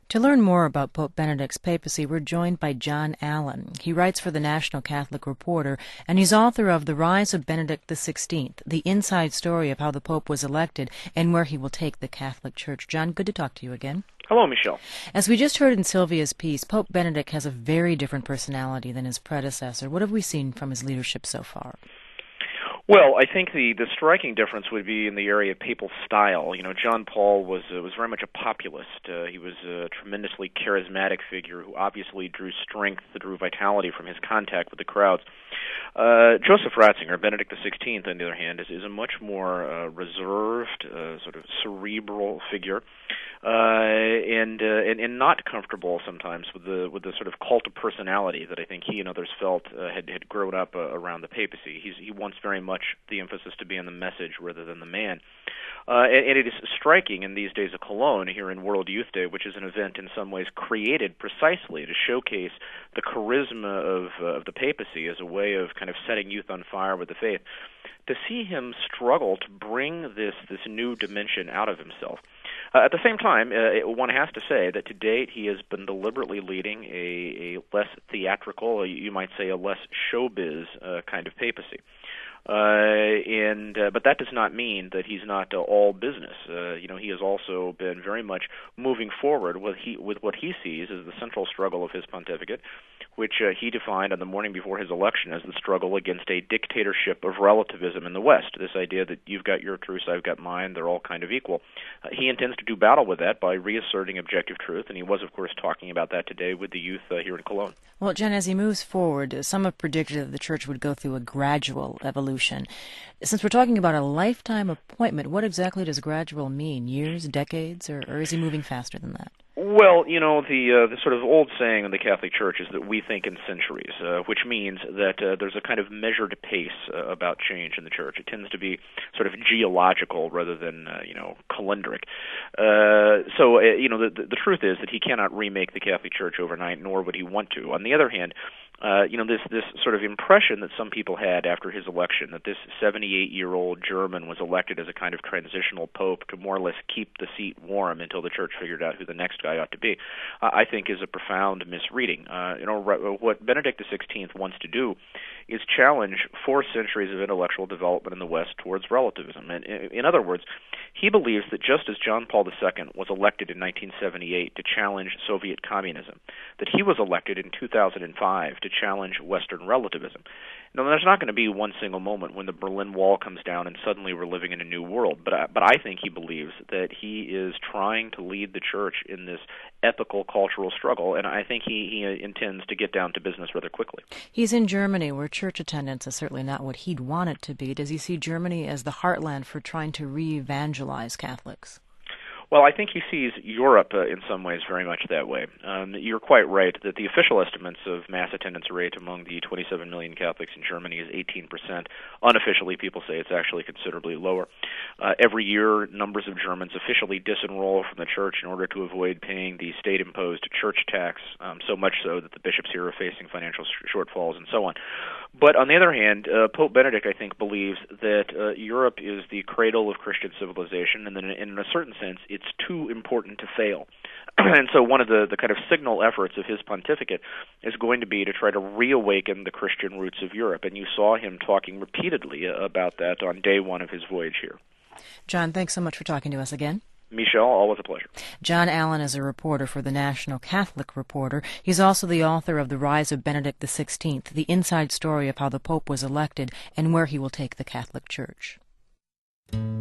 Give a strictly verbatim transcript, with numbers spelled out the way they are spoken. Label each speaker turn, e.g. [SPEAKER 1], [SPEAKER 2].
[SPEAKER 1] To learn more about Pope Benedict's papacy, we're joined by John Allen. He writes for the National Catholic Reporter, and he's author of The Rise of Benedict the sixteenth, the inside story of how the Pope was elected and where he will take the Catholic Church. John, good to talk to you again.
[SPEAKER 2] Hello, Michelle.
[SPEAKER 1] As we just heard in Sylvia's piece, Pope Benedict has a very different personality than his predecessor. What have we seen from his leadership so far?
[SPEAKER 2] Well, I think the, the striking difference would be in the area of papal style. You know, John Paul was uh, was very much a populist. Uh, he was a tremendously charismatic figure who obviously drew strength, drew vitality from his contact with the crowds. Uh, Joseph Ratzinger, Benedict the sixteenth, on the other hand, is, is a much more uh, reserved, uh, sort of cerebral figure, uh, and, uh, and and not comfortable sometimes with the with the sort of cult of personality that I think he and others felt uh, had had grown up uh, around the papacy. He's, he wants very much the emphasis to be on the message rather than the man. Uh, and, and it is striking in these days of Cologne, here in World Youth Day, which is an event in some ways created precisely to showcase the charisma of, uh, of the papacy as a way of kind of setting youth on fire with the faith, to see him struggle to bring this, this new dimension out of himself. Uh, at the same time, uh, one has to say that to date he has been deliberately leading a, a less theatrical, you might say a less showbiz uh, kind of papacy. Uh, and uh, but that does not mean that he's not uh, all business. Uh, you know, he has also been very much moving forward with he with what he sees as the central struggle of his pontificate, which uh, he defined on the morning before his election as the struggle against a dictatorship of relativism in the West. This idea that you've got your truths, I've got mine, they're all kind of equal. Uh, he intends to do battle with that by reasserting objective truth, and he was, of course, talking about that today with the youth uh, here in Cologne.
[SPEAKER 1] Well, Jen, as he moves forward, some have predicted that the Church would go through a gradual evolution. Since we're talking about a lifetime appointment, what exactly does gradual mean? Years, decades, or, or is he moving faster than that?
[SPEAKER 2] Well, you know, the uh, the sort of old saying in the Catholic Church is that we think in centuries, uh, which means that uh, there's a kind of measured pace uh, about change in the Church. It tends to be sort of geological rather than, uh, you know, calendric. Uh, so, uh, you know, the, the, the truth is that he cannot remake the Catholic Church overnight, nor would he want to. On the other hand, Uh, you know, this this sort of impression that some people had after his election, that this seventy-eight-year-old German was elected as a kind of transitional pope to more or less keep the seat warm until the Church figured out who the next guy ought to be, uh, I think is a profound misreading. Uh, you know, what Benedict the sixteenth wants to do is challenge four centuries of intellectual development in the West towards relativism. And in other words, he believes that just as John Paul the Second was elected in nineteen seventy-eight to challenge Soviet communism, that he was elected in two thousand five to challenge Western relativism. Now, there's not going to be one single moment when the Berlin Wall comes down and suddenly we're living in a new world, but I, but I think he believes that he is trying to lead the Church in this epical cultural struggle, and I think he, he intends to get down to business rather quickly.
[SPEAKER 1] He's in Germany, where church attendance is certainly not what he'd want it to be. Does he see Germany as the heartland for trying to re-evangelize Catholics?
[SPEAKER 2] Well, I think he sees Europe uh, in some ways very much that way. Um, you're quite right that the official estimates of mass attendance rate among the twenty-seven million Catholics in Germany is eighteen percent. Unofficially, people say it's actually considerably lower. Uh, every year, numbers of Germans officially disenroll from the Church in order to avoid paying the state-imposed church tax, um, so much so that the bishops here are facing financial sh- shortfalls and so on. But on the other hand, uh, Pope Benedict, I think, believes that uh, Europe is the cradle of Christian civilization, and that in, in a certain sense, it's too important to fail. And so one of the, the kind of signal efforts of his pontificate is going to be to try to reawaken the Christian roots of Europe. And you saw him talking repeatedly about that on day one of his voyage here.
[SPEAKER 1] John, thanks so much for talking to us again.
[SPEAKER 2] Michelle, always a pleasure.
[SPEAKER 1] John Allen is a reporter for the National Catholic Reporter. He's also the author of The Rise of Benedict the sixteenth, the inside story of how the Pope was elected and where he will take the Catholic Church.